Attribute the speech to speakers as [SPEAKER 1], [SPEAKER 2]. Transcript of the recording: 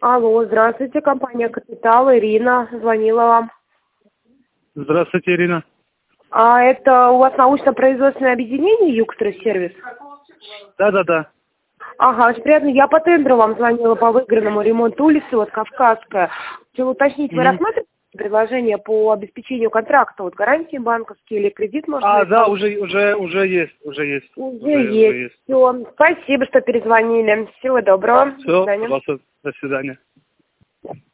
[SPEAKER 1] Алло, здравствуйте, компания «Капитал», Ирина звонила вам.
[SPEAKER 2] Здравствуйте, Ирина.
[SPEAKER 1] А это у вас научно-производственное объединение «Югстройсервис»?
[SPEAKER 2] Да.
[SPEAKER 1] Ага, очень приятно. Я по тендеру вам звонила по выигранному ремонту улицы, вот Кавказская. Хотела уточнить, вы рассматриваете предложение по обеспечению контракта, вот гарантии банковские или кредит, может быть?
[SPEAKER 2] Да, уже есть.
[SPEAKER 1] Уже есть. Все. Спасибо, что перезвонили. Всего доброго.
[SPEAKER 2] Все,
[SPEAKER 1] До свидания.
[SPEAKER 2] до свидания.